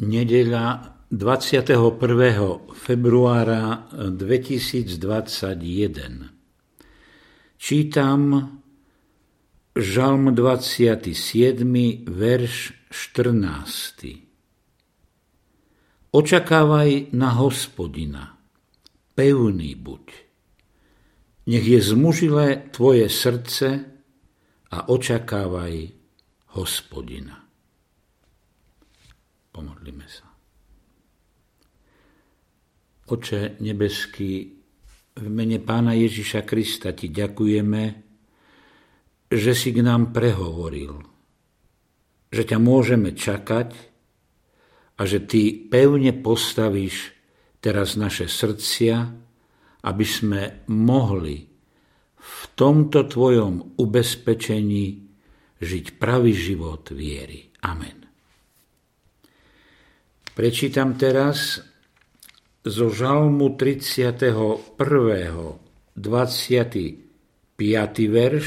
Nedeľa 21. februára 2021. Čítam Žalm 27, verš 14. Očakávaj na Hospodina, pevný buď. Nech je zmužilé tvoje srdce a očakávaj Hospodina. Pomodlíme sa. Oče nebeský, v mene Pána Ježiša Krista ti ďakujeme, že si k nám prehovoril, že ťa môžeme čakať a že ty pevne postavíš teraz naše srdcia, aby sme mohli v tomto tvojom ubezpečení žiť pravý život viery. Amen. Prečítam teraz zo Žalmu 31. 25. verš,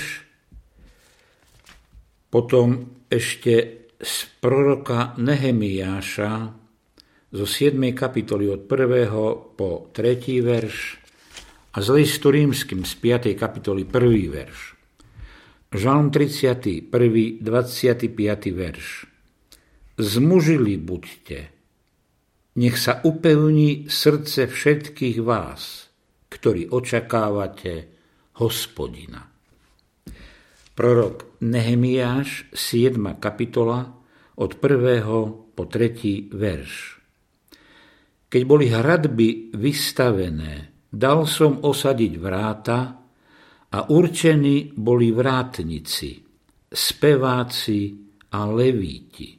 potom ešte z proroka Nehemiáša zo 7. kapitoly od 1. po 3. verš a z listu rímskym z 5. kapitoly 1. verš. Žalm 31. 25. verš. Zmužili buďte, nech sa upevní srdce všetkých vás, ktorí očakávate Hospodina. Prorok Nehemiáš, 7. kapitola, od 1. po 3. verš. Keď boli hradby vystavené, dal som osadiť vráta a určení boli vrátnici, speváci a levíti.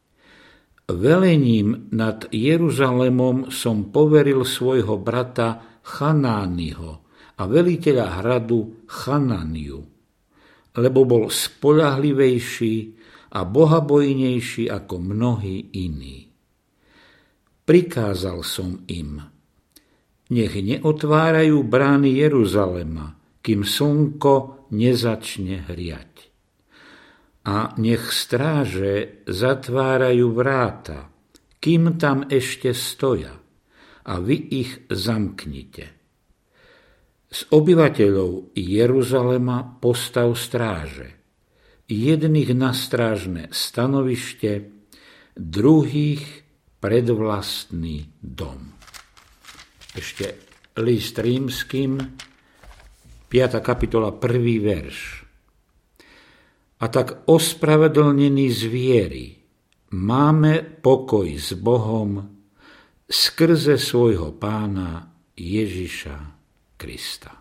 Velením nad Jeruzalémom som poveril svojho brata Chanányho a veliteľa hradu Chananiu, lebo bol spoľahlivejší a bohabojnejší ako mnohí iní. Prikázal som im, nech neotvárajú brány Jeruzalema, kým slnko nezačne hriať. A nech stráže zatvárajú vráta, kým tam ešte stoja, a vy ich zamknite. Z obyvateľov Jeruzalema postav stráže, jedných na strážne stanovište, druhých pred vlastný dom. Ešte list rímskym, 5. kapitola, 1. verš. A tak ospravedlnení z viery máme pokoj s Bohom skrze svojho Pána Ježiša Krista.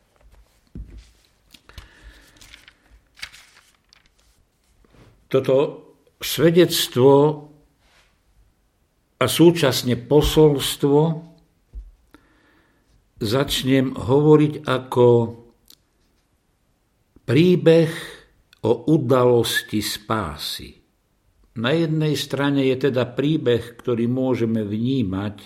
Toto svedectvo a súčasne posolstvo začnem hovoriť ako príbeh o udalosti spásy. Na jednej strane je teda príbeh, ktorý môžeme vnímať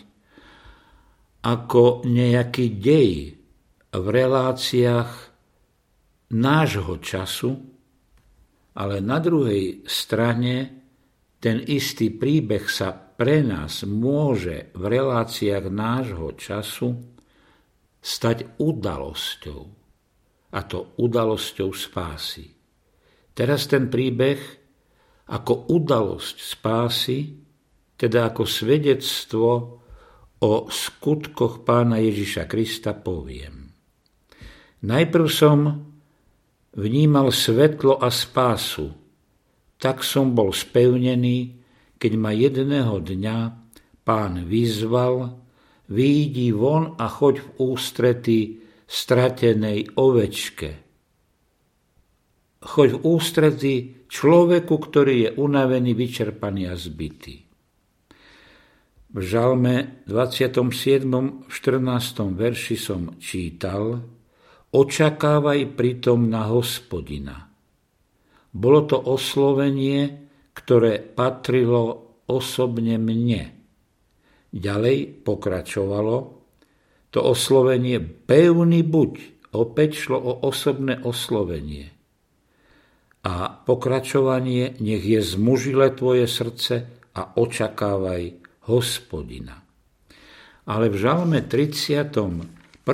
ako nejaký dej v reláciách nášho času, ale na druhej strane ten istý príbeh sa pre nás môže v reláciách nášho času stať udalosťou, a to udalosťou spásy. Teraz ten príbeh ako udalosť spásy, teda ako svedectvo o skutkoch Pána Ježiša Krista poviem. Najprv som vnímal svetlo a spásu, tak som bol spevnený, keď ma jedného dňa Pán vyzval, vyjdi von a choď v ústrety stratenej ovečke. Choď v ústrety človeku, ktorý je unavený, vyčerpaný a zbitý. V Žalme 27. v 14. verši som čítal: očakávaj pritom na Hospodina. Bolo to oslovenie, ktoré patrilo osobne mne. Ďalej pokračovalo to oslovenie pevný buď, opäť šlo o osobné oslovenie. A pokračovanie, nech je zmužile tvoje srdce a očakávaj Hospodina. Ale v žalme 31.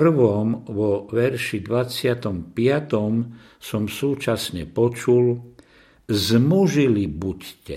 vo verši 25. som súčasne počul: zmužili buďte.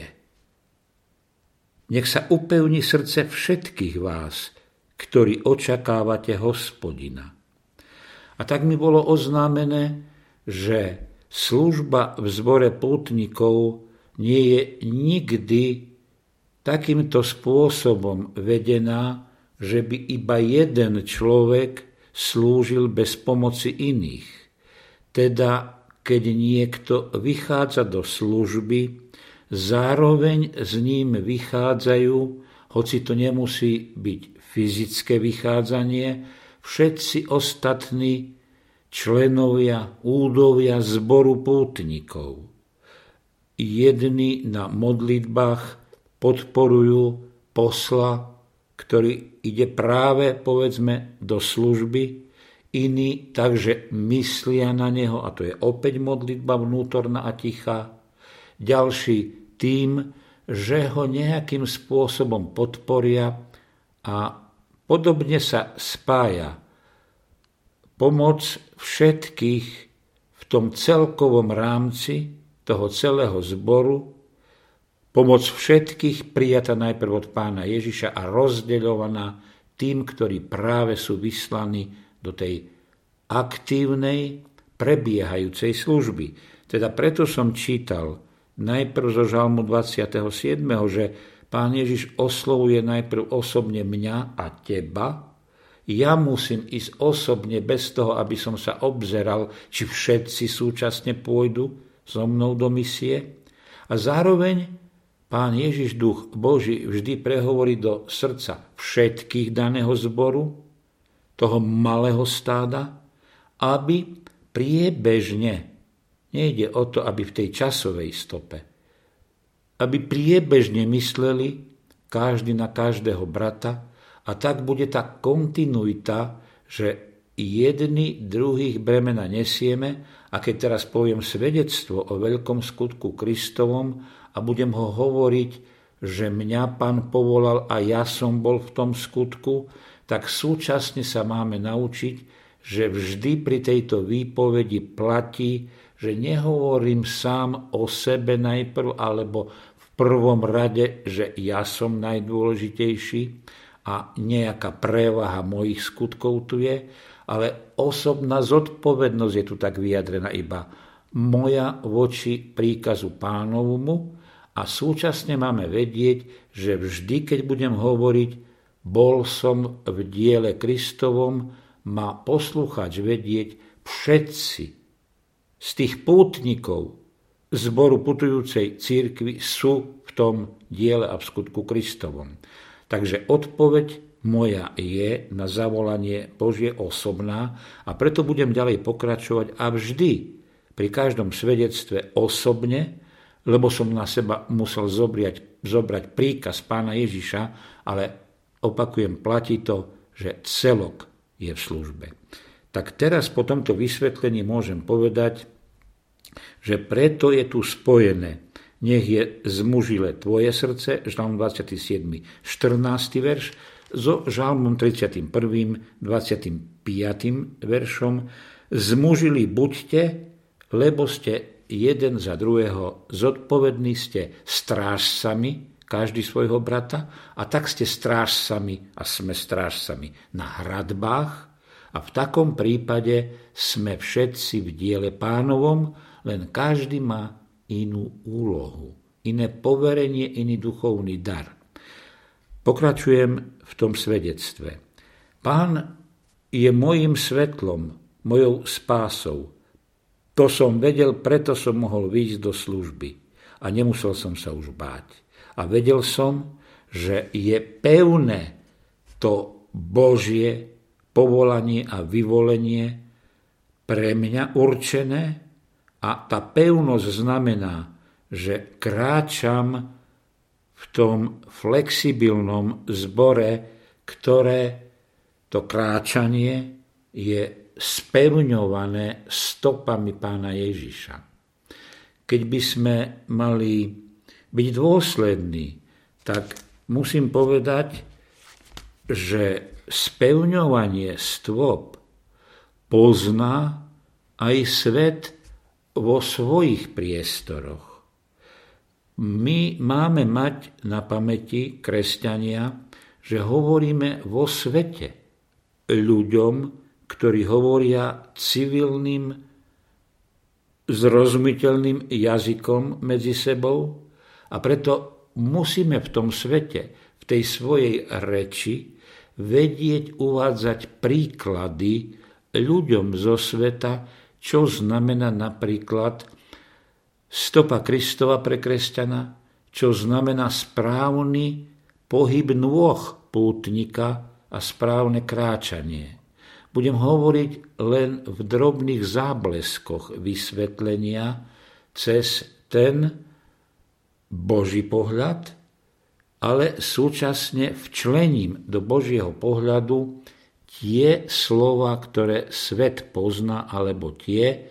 Nech sa upevní srdce všetkých vás, ktorí očakávate Hospodina. A tak mi bolo oznámené, že služba v zbore pútnikov nie je nikdy takýmto spôsobom vedená, že by iba jeden človek slúžil bez pomoci iných. Teda, keď niekto vychádza do služby, zároveň s ním vychádzajú, hoci to nemusí byť fyzické vychádzanie, všetci ostatní členovia údovia zboru pútnikov. Jedni na modlitbách podporujú posla, ktorý ide práve, povedzme, do služby, iní takže myslia na neho, a to je opäť modlitba vnútorná a tichá, ďalší tým, že ho nejakým spôsobom podporia, a podobne sa spája pomoc všetkých v tom celkovom rámci toho celého zboru, pomoc všetkých prijatá najprv od Pána Ježiša a rozdeľovaná tým, ktorí práve sú vyslaní do tej aktívnej, prebiehajúcej služby. Teda preto som čítal najprv zo žalmu 27., že Pán Ježiš oslovuje najprv osobne mňa a teba. Ja musím ísť osobne bez toho, aby som sa obzeral, či všetci súčasne pôjdu so mnou do misie. A zároveň Pán Ježiš, Duch Boží, vždy prehovorí do srdca všetkých daného zboru, toho malého stáda, aby priebežne, nejde o to, aby v tej časovej stope, aby priebežne mysleli každý na každého brata, a tak bude tá kontinuita, že jedni druhých bremena nesieme. A keď teraz poviem svedectvo o veľkom skutku Kristovom a budem ho hovoriť, že mňa Pán povolal a ja som bol v tom skutku, tak súčasne sa máme naučiť, že vždy pri tejto výpovedi platí, že nehovorím sám o sebe najprv, alebo v prvom rade, že ja som najdôležitejší a nejaká prevaha mojich skutkov tu je, ale osobná zodpovednosť je tu tak vyjadrená iba moja voči príkazu Pánovomu, a súčasne máme vedieť, že vždy, keď budem hovoriť, bol som v diele Kristovom, má poslucháč vedieť, všetci z tých pútnikov zboru putujúcej cirkvi sú v tom diele a v skutku Kristovom. Takže odpoveď moja je na zavolanie Božie osobná, a preto budem ďalej pokračovať a vždy pri každom svedectve osobne, lebo som na seba musel zobrať príkaz Pána Ježiša, ale opakujem, platí to, že celok je v službe. Tak teraz po tomto vysvetlení môžem povedať, že preto je tu spojené: nech je zmužile tvoje srdce, žalm 27., 14. verš, so žalmom 31., 25. veršom: zmužili buďte, lebo ste jeden za druhého zodpovední, ste strážcami, každý svojho brata, a tak ste strážcami a sme strážcami na hradbách, a v takom prípade sme všetci v diele Pánovom, len každý má inú úlohu, iné poverenie, iný duchovný dar. Pokračujem v tom svedectve. Pán je mojím svetlom, mojou spásou. To som vedel, preto som mohol výjsť do služby a nemusel som sa už báť. A vedel som, že je pevné to Božie povolanie a vyvolenie pre mňa určené, a tá pevnosť znamená, že kráčam v tom flexibilnom zbore, ktoré to kráčanie je spevňované stopami Pána Ježiša. Keď by sme mali byť dôslední, tak musím povedať, že spevňovanie stôp pozná aj svet vo svojich priestoroch. My máme mať na pamäti, kresťania, že hovoríme vo svete ľuďom, ktorí hovoria civilným, zrozumiteľným jazykom medzi sebou, a preto musíme v tom svete, v tej svojej reči vedieť uvádzať príklady ľuďom zo sveta, čo znamená napríklad stopa Kristova pre kresťana, čo znamená správny pohyb nôh pútnika a správne kráčanie. Budem hovoriť len v drobných zábleskoch vysvetlenia cez ten Boží pohľad, ale súčasne včlením do Božieho pohľadu tie slova, ktoré svet pozná, alebo tie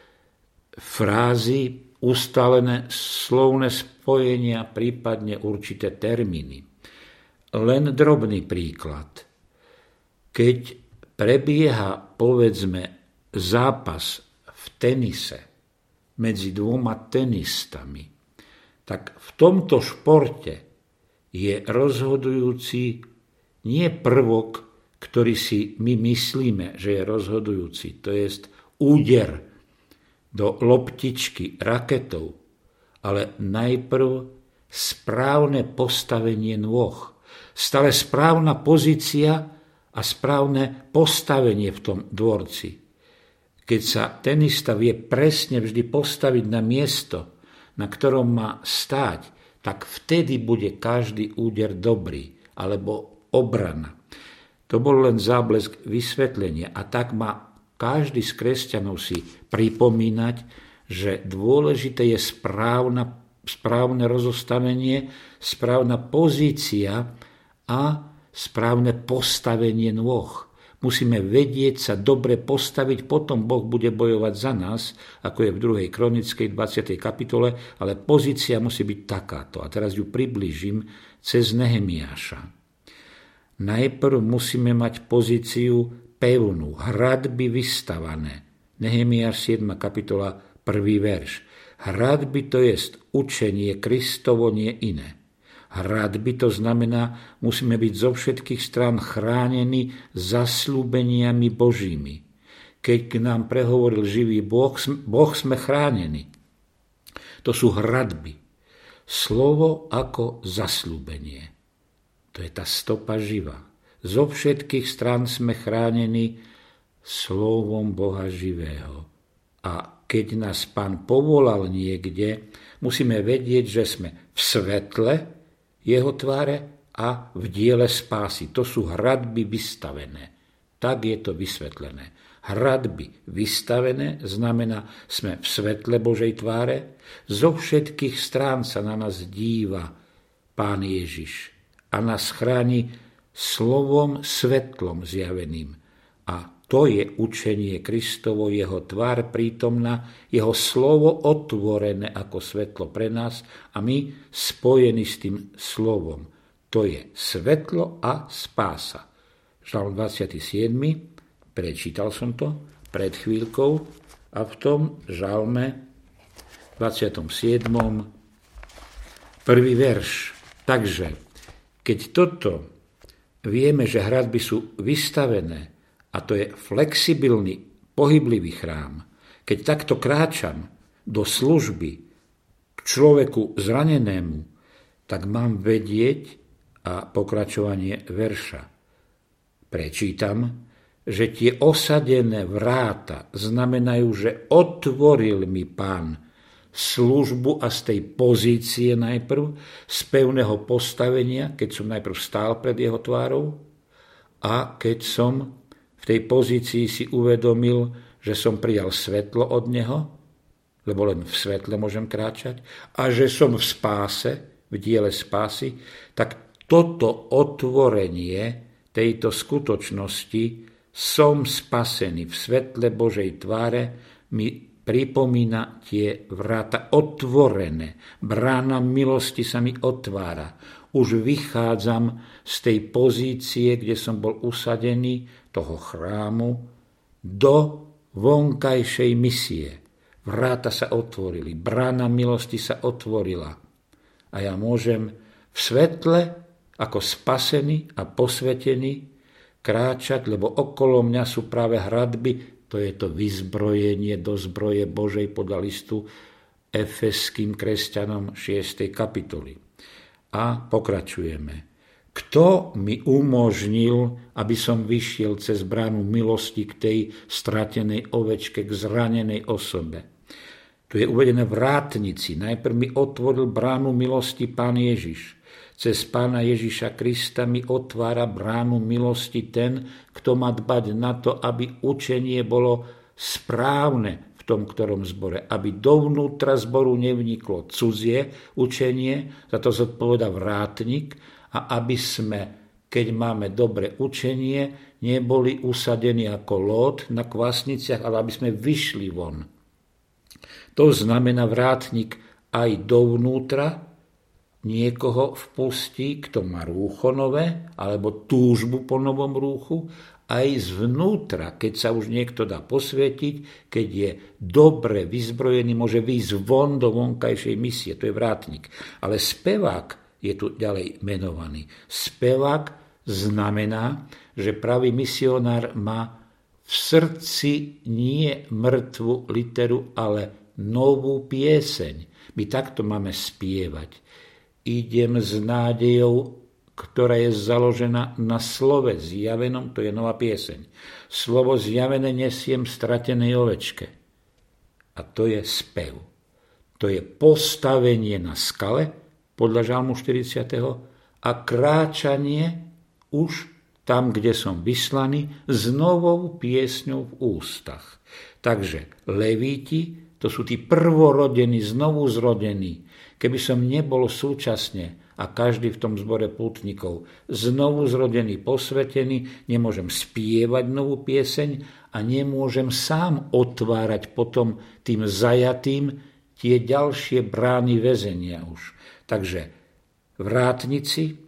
frázy, ustálené slovné spojenia, prípadne určité termíny. Len drobný príklad. Keď prebieha, povedzme, zápas v tenise medzi dvoma tenistami, tak v tomto športe je rozhodujúci nie prvok, ktorý si my myslíme, že je rozhodujúci, to jest úder do loptičky raketou, ale najprv správne postavenie nôh, stále správna pozícia a správne postavenie v tom dvorci. Keď sa tenista vie presne vždy postaviť na miesto, na ktorom má stáť, tak vtedy bude každý úder dobrý, alebo obrana. To bol len záblesk vysvetlenia, a tak má každý z kresťanov si pripomínať, že dôležité je správne rozostavenie, správna pozícia a správne postavenie nôh. Musíme vedieť sa dobre postaviť, potom Boh bude bojovať za nás, ako je v 2. Kronickej 20. kapitole, ale pozícia musí byť takáto. A teraz ju priblížim cez Nehemiáša. Najprv musíme mať pozíciu pevnú, hradby vystavané. Nehemiáš 7. kapitola 1. verš. Hradby to jest učenie Kristovo, nie iné. Hradby to znamená, musíme byť zo všetkých strán chránení zasľúbeniami Božími. Keď k nám prehovoril živý Boh sme chránení. To sú hradby. Slovo ako zasľúbenie. To je tá stopa živá. Zo všetkých strán sme chránení slovom Boha živého. A keď nás Pán povolal niekde, musíme vedieť, že sme v svetle jeho tváre a v diele spásy. To sú hradby vystavené. Tak je to vysvetlené. Hradby vystavené znamená, sme v svetle Božej tváre. Zo všetkých strán sa na nás díva Pán Ježiš a nás chráni slovom svetlom zjaveným. A to je učenie Kristovo, jeho tvár prítomná, jeho slovo otvorené ako svetlo pre nás a my spojení s tým slovom. To je svetlo a spása. Žalm 27. Prečítal som to pred chvíľkou a v tom žalme 27. prvý verš. Takže, keď toto vieme, že hradby sú vystavené, a to je flexibilný, pohyblivý chrám. Keď takto kráčam do služby k človeku zranenému, tak mám vedieť, a pokračovanie verša prečítam, že tie osadené vráta znamenajú, že otvoril mi Pán službu a z tej pozície najprv, z pevného postavenia, keď som najprv stál pred jeho tvárou a keď som v tej pozícii si uvedomil, že som prijal svetlo od neho, lebo len v svetle môžem kráčať, a že som v spáse, v diele spásy, tak toto otvorenie tejto skutočnosti, som spasený v svetle Božej tváre, mi pripomína tie vráta otvorené. Brána milosti sa mi otvára. Už vychádzam z tej pozície, kde som bol usadený, toho chrámu, do vonkajšej misie. Vráta sa otvorili, brána milosti sa otvorila. A ja môžem v svetle, ako spasený a posvetený, kráčať, lebo okolo mňa sú práve hradby. To je to vyzbrojenie do zbroje Božej podľa listu Efeským kresťanom 6. kapitoly. A pokračujeme. Kto mi umožnil, aby som vyšiel cez bránu milosti k tej stratenej ovečke, k zranenej osobe? Tu je uvedené vrátnici. Najprv mi otvoril bránu milosti Pán Ježiš. Cez Pána Ježiša Krista mi otvára bránu milosti ten, kto má dbať na to, aby učenie bolo správne v tom ktorom zbore, aby dovnútra zboru nevniklo cudzie učenie, za to zodpovedá vrátnik, a aby sme, keď máme dobré učenie, neboli usadení ako Lót na kvasniciach, ale aby sme vyšli von. To znamená, vrátnik aj dovnútra niekoho vpustí, kto má rúcho nové, alebo túžbu po novom rúchu, aj zvnútra, keď sa už niekto dá posvietiť, keď je dobre vyzbrojený, môže výjsť von do vonkajšej misie, to je vrátnik. Ale spevák je tu ďalej menovaný. Spevák znamená, že pravý misionár má v srdci nie mŕtvu literu, ale novú pieseň. My takto máme spievať. Idem s nádejou, ktorá je založená na slove zjavenom, to je nová pieseň. Slovo zjavené nesiem stratenej ovečke. A to je spev. To je postavenie na skale, podľa Žalmu 40. a kráčanie už tam, kde som vyslaný, s novou piesňou v ústach. Takže Levíti, to sú tí prvorodení, znovu zrodení. Keby som nebol súčasne, a každý v tom zbore pútnikov, znovu zrodený, posvetený, nemôžem spievať novú pieseň a nemôžem sám otvárať potom tým zajatým tie ďalšie brány väzenia už. Takže vrátnici,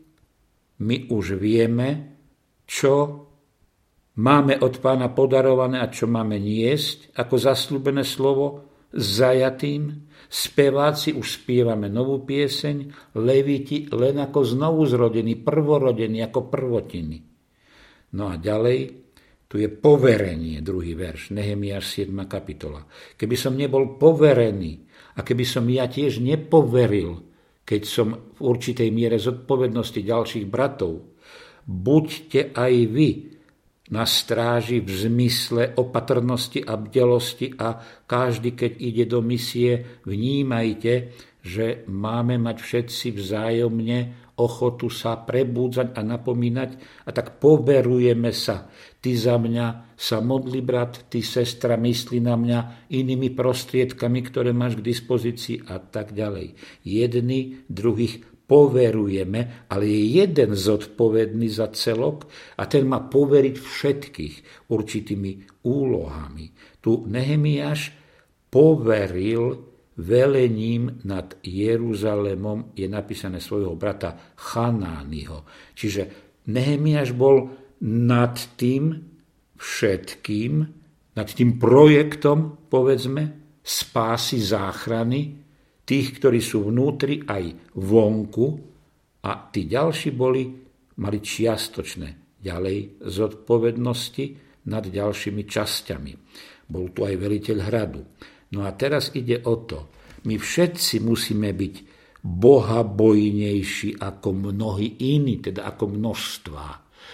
my už vieme, čo máme od Pána podarované a čo máme niesť ako zasľúbené slovo zajatým. Speváci už spievame novú pieseň, Leviti len ako znovu zrodený, prvorodení, ako prvotiny. No a ďalej, tu je poverenie, druhý verš, Nehemiáš 7. kapitola. Keby som nebol poverený a keby som ja tiež nepoveril, keď som v určitej miere zodpovednosti ďalších bratov, buďte aj vy na stráži v zmysle opatrnosti a bdelosti a každý, keď ide do misie, vnímajte, že máme mať všetci vzájomne ochotu sa prebúdzať a napomínať a tak poverujeme sa. Ty za mňa sa modli, brat, ty sestra myslí na mňa inými prostriedkami, ktoré máš k dispozícii a tak ďalej. Jedni druhých poverujeme, ale je jeden zodpovedný za celok a ten má poveriť všetkých určitými úlohami. Tu Nehemiáš poveril velením nad Jeruzalémom, je napísané, svojho brata Chanányho. Čiže Nehemiáš bol nad tým všetkým, nad tým projektom, povedzme, spásy, záchrany, tých, ktorí sú vnútri aj vonku, a tí ďalší mali čiastočné ďalej zodpovednosti nad ďalšími časťami. Bol tu aj veliteľ hradu. No a teraz ide o to, my všetci musíme byť bohabojnejší ako mnohí iní, teda ako množstvá.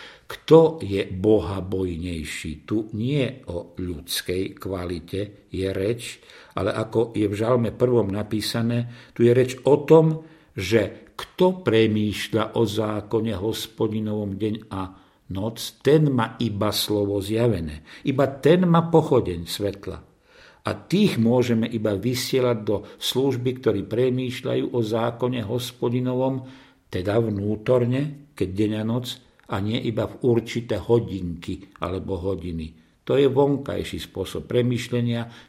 Kto je bohabojnejší? Tu nie o ľudskej kvalite je reč, ale ako je v Žalme 1. napísané, tu je reč o tom, že kto premýšľa o zákone Hospodinovom deň a noc, ten má iba slovo zjavené. Iba ten má pochodeň svetla. A tých môžeme iba vysielať do služby, ktorí premýšľajú o zákone Hospodinovom, teda vnútorne, keď deň a noc, a nie iba v určité hodinky alebo hodiny. To je vonkajší spôsob premýšľania,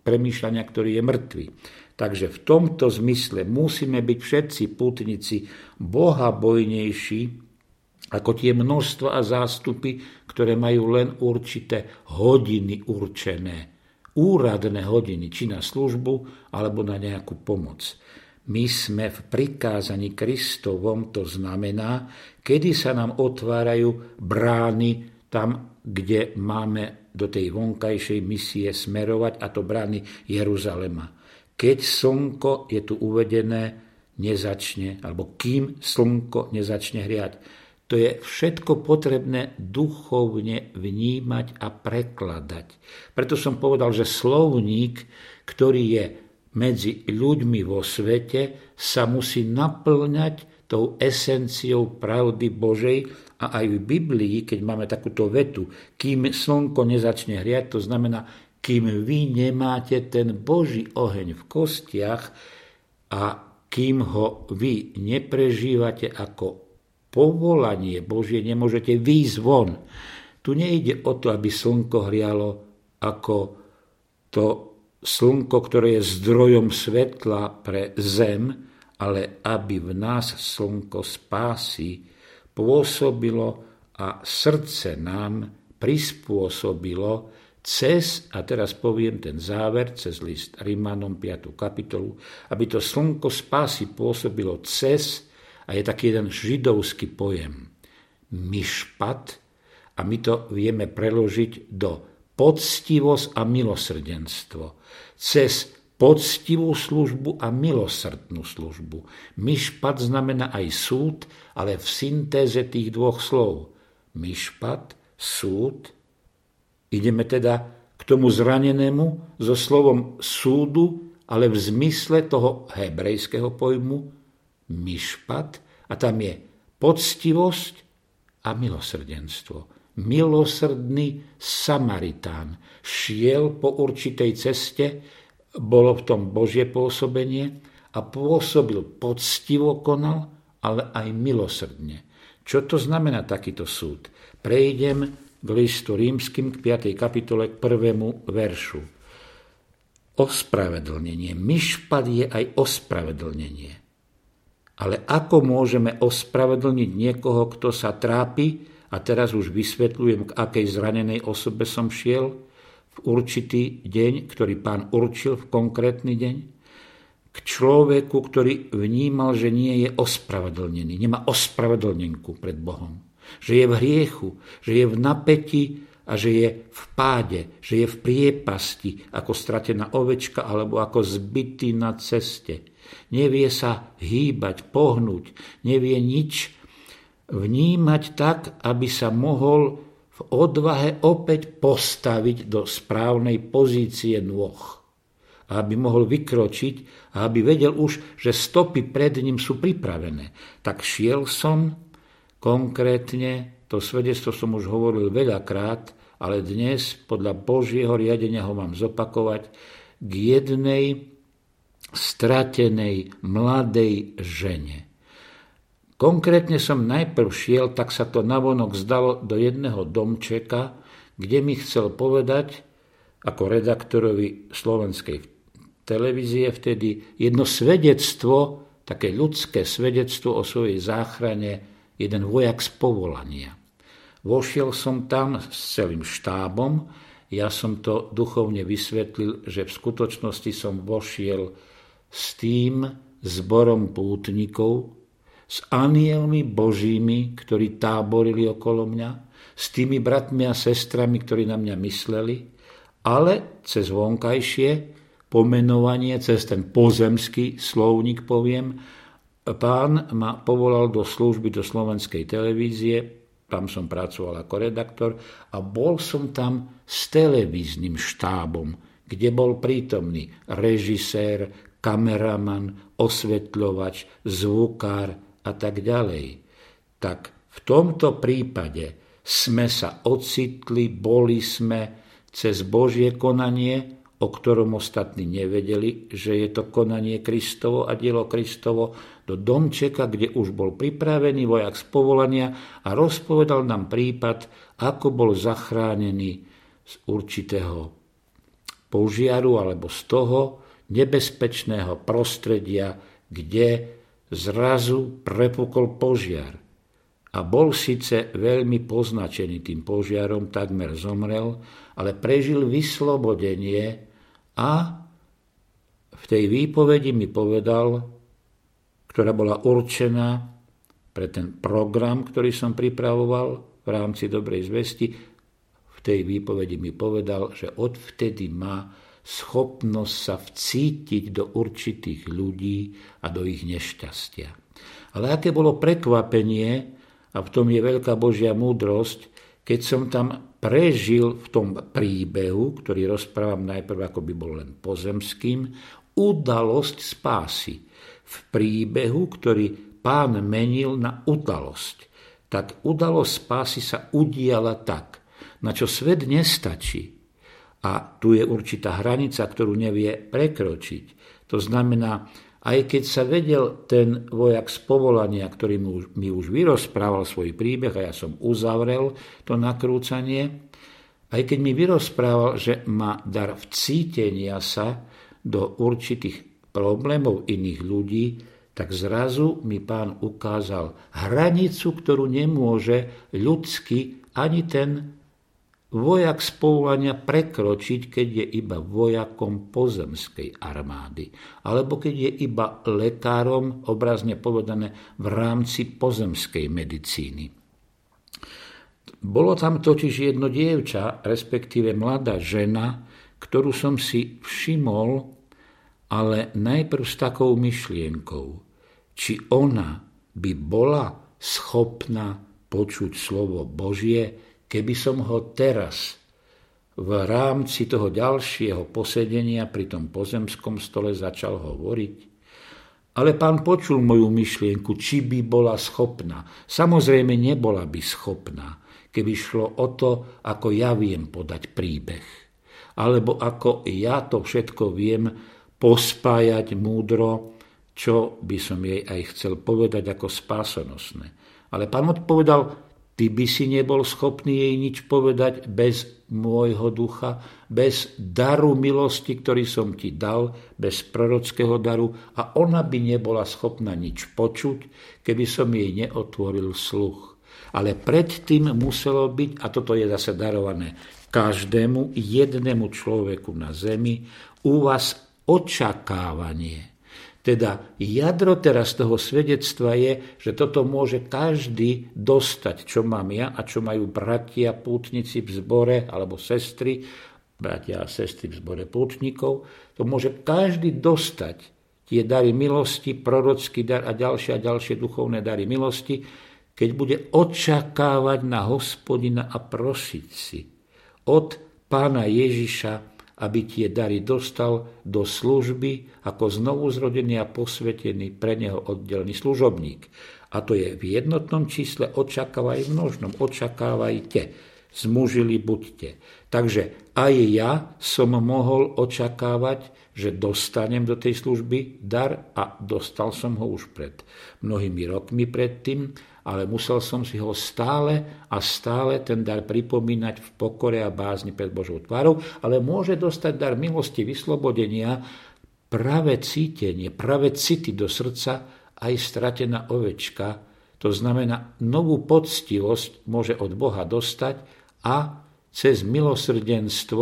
premýšľania, ktorý je mŕtvy. Takže v tomto zmysle musíme byť všetci pútnici bohabojnejší ako tie množstva a zástupy, ktoré majú len určité hodiny určené, úradné hodiny, či na službu, alebo na nejakú pomoc. My sme v prikázaní Kristovom, to znamená, kedy sa nám otvárajú brány tam, kde máme do tej vonkajšej misie smerovať, a to brány Jeruzalema. Keď slnko, je tu uvedené, nezačne, alebo kým slnko nezačne hriať. To je všetko potrebné duchovne vnímať a prekladať. Preto som povedal, že slovník, ktorý je medzi ľuďmi vo svete, sa musí naplňať tou esenciou pravdy Božej. A aj v Biblii, keď máme takúto vetu, kým slnko nezačne hriať, to znamená, kým vy nemáte ten Boží oheň v kostiach a kým ho vy neprežívate ako povolanie Božie, nemôžete výjsť von. Tu nejde o to, aby slnko hrialo ako to slnko, ktoré je zdrojom svetla pre zem, ale aby v nás slnko spásy pôsobilo a srdce nám prispôsobilo cez, a teraz poviem ten záver, cez list Rimanom 5. kapitolu, aby to slnko spásy pôsobilo cez, a je taký jeden židovský pojem, myšpat, a my to vieme preložiť do poctivosť a milosrdenstvo. Cez poctivú službu a milosrdnú službu. Myšpat znamená aj súd, ale v syntéze tých dvoch slov. Myšpat, súd. Ideme teda k tomu zranenému so slovom súdu, ale v zmysle toho hebrejského pojmu myšpat, a tam je poctivosť a milosrdenstvo. Milosrdný Samaritán šiel po určitej ceste, bolo v tom Božie pôsobenie a pôsobil poctivo, konal, ale aj milosrdne. Čo to znamená takýto súd? Prejdem k listu Rímskym k 5. kapitole k 1. veršu. Ospravedlnenie. Myšpat je aj ospravedlnenie. Ale ako môžeme ospravedlniť niekoho, kto sa trápi, a teraz už vysvetľujem, k akej zranenej osobe som šiel v určitý deň, ktorý Pán určil v konkrétny deň, k človeku, ktorý vnímal, že nie je ospravedlnený, nemá ospravedlnenku pred Bohom, že je v hriechu, že je v napätí a že je v páde, že je v priepasti, ako stratená ovečka alebo ako zbytý na ceste. Nevie sa hýbať, pohnúť, nevie nič vnímať tak, aby sa mohol v odvahe opäť postaviť do správnej pozície nôh. Aby mohol vykročiť a aby vedel už, že stopy pred ním sú pripravené. Tak šiel som, konkrétne, to svedectvo som už hovoril veľakrát, ale dnes podľa Božieho riadenia ho mám zopakovať, k jednej stratenej mladej žene. Konkrétne som najprv šiel, tak sa to navonok zdalo, do jedného domčeka, kde mi chcel povedať, ako redaktorovi slovenskej televízie vtedy, jedno svedectvo, také ľudské svedectvo o svojej záchrane, jeden vojak z povolania. Vošiel som tam s celým štábom, ja som to duchovne vysvetlil, že v skutočnosti som vošiel s tým zborom pútnikov, s anielmi Božími, ktorí táborili okolo mňa, s tými bratmi a sestrami, ktorí na mňa mysleli, ale cez vonkajšie pomenovanie, cez ten pozemský slovník poviem, Pán ma povolal do služby do slovenskej televízie, tam som pracoval ako redaktor a bol som tam s televíznym štábom, kde bol prítomný režisér, kameraman, osvetľovač, zvukár a tak ďalej. Tak v tomto prípade sme sa ocitli, boli sme cez Božie konanie, o ktorom ostatní nevedeli, že je to konanie Kristovo a dielo Kristovo, do domčeka, kde už bol pripravený vojak z povolania a rozpovedal nám prípad, ako bol zachránený z určitého požiaru alebo z toho nebezpečného prostredia, kde zrazu prepukol požiar. A bol síce veľmi poznačený tým požiarom, takmer zomrel, ale prežil vyslobodenie a v tej výpovedi mi povedal, ktorá bola určená pre ten program, ktorý som pripravoval v rámci Dobrej zvesti, v tej výpovedi mi povedal, že odvtedy má schopnosť sa vcítiť do určitých ľudí a do ich nešťastia. Ale aké bolo prekvapenie, a v tom je veľká Božia múdrosť, keď som tam prežil v tom príbehu, ktorý rozprávam najprv, ako by bol len pozemským, udalosť spásy. V príbehu, ktorý Pán menil na udalosť. Tak udalosť spásy sa udiala tak, na čo svet nestačí. A tu je určitá hranica, ktorú nevie prekročiť. To znamená, aj keď sa vedel ten vojak z povolania, ktorý mi už vyrozprával svoj príbeh a ja som uzavrel to nakrúcanie, aj keď mi vyrozprával, že má dar vcítenia sa do určitých problémov iných ľudí, tak zrazu mi Pán ukázal hranicu, ktorú nemôže ľudsky ani ten vojak z povolania prekročiť, keď je iba vojakom pozemskej armády, alebo keď je iba lekárom, obrazne povedané, v rámci pozemskej medicíny. Bolo tam totiž jedno dievča, respektíve mladá žena, ktorú som si všimol, ale najprv s takou myšlienkou, či ona by bola schopná počuť slovo Božie, keby som ho teraz v rámci toho ďalšieho posedenia pri tom pozemskom stole začal hovoriť. Ale Pán počul moju myšlienku, či by bola schopná. Samozrejme nebola by schopná, keby šlo o to, ako ja viem podať príbeh. Alebo ako ja to všetko viem pospájať múdro, čo by som jej aj chcel povedať ako spásonosné. Ale Pán odpovedal, ty by si nebol schopný jej nič povedať bez môjho ducha, bez daru milosti, ktorý som ti dal, bez prorockého daru, a ona by nebola schopná nič počuť, keby som jej neotvoril sluch. Ale predtým muselo byť, a toto je zase darované každému jednému človeku na zemi, u vás očakávanie. Teda jadro teraz toho svedectva je, že toto môže každý dostať, čo mám ja a čo majú bratia pútnici v zbore, alebo sestry, bratia a sestry v zbore pútnikov. To môže každý dostať tie dary milosti, prorocký dar a ďalšie duchovné dary milosti, keď bude očakávať na Hospodina a prosiť si od Pána Ježiša, aby tie dary dostal do služby ako znovuzrodený a posvetený pre neho oddelený služobník. A to je v jednotnom čísle, očakávaj v množnom, očakávajte, zmužili buďte. Takže aj ja som mohol očakávať, že dostanem do tej služby dar a dostal som ho už pred mnohými rokmi predtým, ale musel som si ho stále a stále ten dar pripomínať v pokore a bázni pred Božou tvárou, ale môže dostať dar milosti, vyslobodenia, práve cítenie, práve city do srdca aj stratená ovečka. To znamená, novú poctivosť môže od Boha dostať a cez milosrdenstvo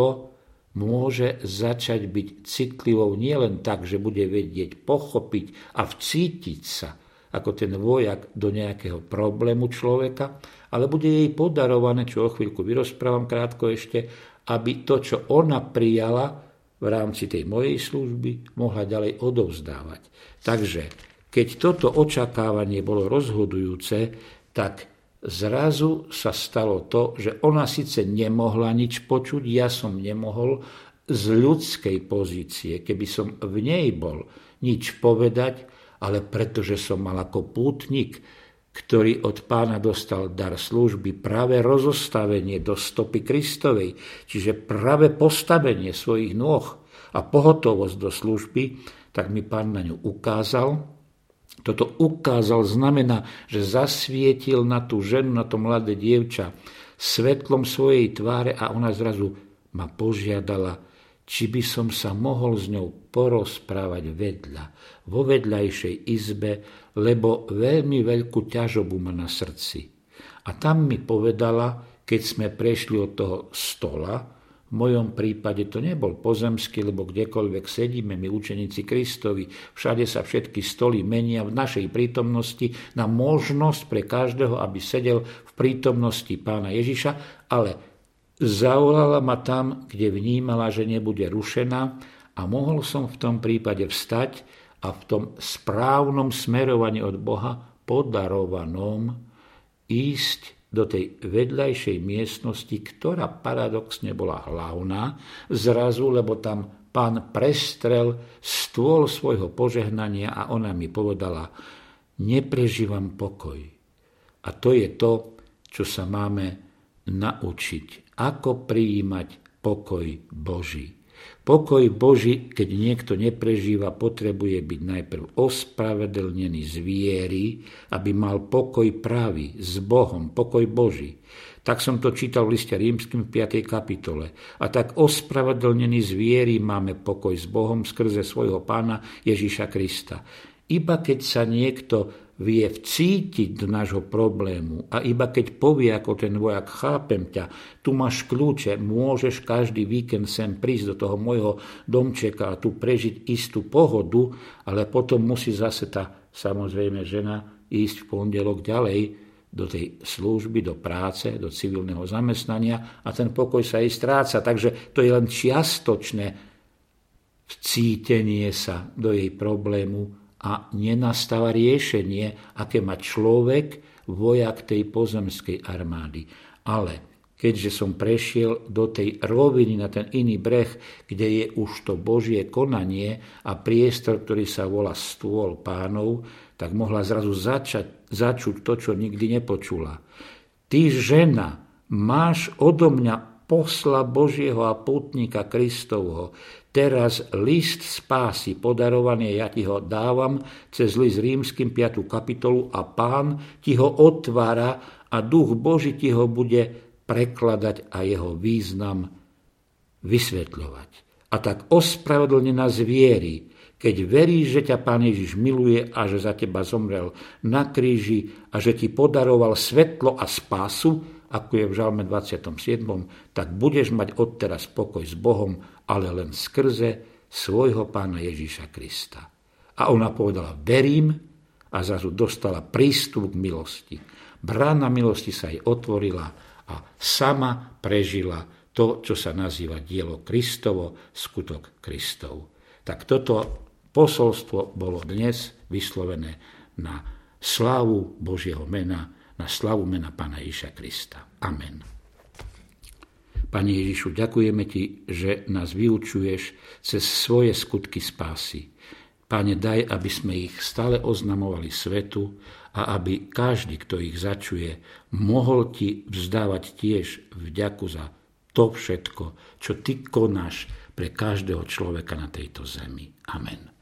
môže začať byť citlivou nielen tak, že bude vedieť pochopiť a vcítiť sa ako ten vojak do nejakého problému človeka, ale bude jej podarované, čo o chvíľku vyrozprávam krátko ešte, aby to, čo ona prijala v rámci tej mojej služby, mohla ďalej odovzdávať. Takže, keď toto očakávanie bolo rozhodujúce, tak zrazu sa stalo to, že ona síce nemohla nič počuť, ja som nemohol z ľudskej pozície, keby som v nej bol, nič povedať, ale pretože som mal ako pútnik, ktorý od Pána dostal dar služby, práve rozostavenie do stopy Kristovej, čiže práve postavenie svojich nôh a pohotovosť do služby, tak mi Pán na ňu ukázal. Toto ukázal znamená, že zasvietil na tú ženu, na to mladé dievča svetlom svojej tváre a ona zrazu ma požiadala, či by som sa mohol s ňou porozprávať vo vedľajšej izbe, lebo veľmi veľkú ťažobu má na srdci. A tam mi povedala, keď sme prešli od toho stola, v mojom prípade to nebol pozemský, lebo kdekoľvek sedíme, my učeníci Kristovi, všade sa všetky stoly menia v našej prítomnosti na možnosť pre každého, aby sedel v prítomnosti Pána Ježiša, ale zavolala ma tam, kde vnímala, že nebude rušená, a mohol som v tom prípade vstať a v tom správnom smerovaní od Boha, podarovanom, ísť do tej vedľajšej miestnosti, ktorá paradoxne bola hlavná, zrazu, lebo tam Pán prestrel stôl svojho požehnania a ona mi povedala: neprežívam pokoj. A to je to, čo sa máme naučiť. Ako prijímať pokoj Boží. Pokoj Boží, keď niekto neprežíva, potrebuje byť najprv ospravedlnený z viery, aby mal pokoj pravý s Bohom, pokoj Boží. Tak som to čítal v liste Rímskym v 5. kapitole. A tak ospravedlnený z viery máme pokoj s Bohom skrze svojho Pána Ježiša Krista. Iba keď sa niekto vie vcítiť do nášho problému a iba keď povie ako ten vojak: chápem ťa, tu máš kľúče, môžeš každý víkend sem prísť do toho môjho domčeka a tu prežiť istú pohodu, ale potom musí zase tá, samozrejme, žena ísť v pondelok ďalej do tej služby, do práce, do civilného zamestnania a ten pokoj sa jej stráca. Takže to je len čiastočné vcítenie sa do jej problému a nenastáva riešenie, aké má človek, vojak tej pozemskej armády. Ale keďže som prešiel do tej roviny na ten iný breh, kde je už to Božie konanie a priestor, ktorý sa volá stôl Pánov, tak mohla zrazu začuť to, čo nikdy nepočula. Ty, žena, máš odo mňa posla Božieho a pútnika Kristovho. Teraz list spásy podarovaný, ja ti ho dávam cez list Rímskym 5. kapitolu a Pán ti ho otvára a Duch Boží ti ho bude prekladať a jeho význam vysvetľovať. A tak ospravedlnená z viery, keď veríš, že ťa Pán Ježiš miluje a že za teba zomrel na kríži a že ti podaroval svetlo a spásu, ako je v Žalme 27., tak budeš mať odteraz pokoj s Bohom, ale len skrze svojho Pána Ježiša Krista. A ona povedala: verím, a zrazu dostala prístup k milosti. Brána milosti sa jej otvorila a sama prežila to, čo sa nazýva dielo Kristovo, skutok Kristov. Tak toto posolstvo bolo dnes vyslovené na slávu Božieho mena, na slávu mena Pána Ježiša Krista. Amen. Pane Ježišu, ďakujeme Ti, že nás vyučuješ cez svoje skutky spásy. Pane, daj, aby sme ich stále oznamovali svetu a aby každý, kto ich začuje, mohol Ti vzdávať tiež vďaku za to všetko, čo Ty konáš pre každého človeka na tejto zemi. Amen.